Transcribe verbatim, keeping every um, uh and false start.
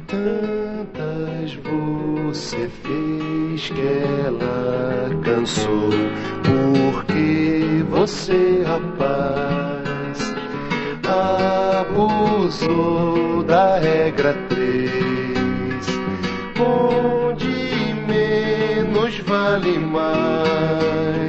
Tantas você fez que ela cansou, porque você, rapaz, abusou da regra três, onde menos vale mais.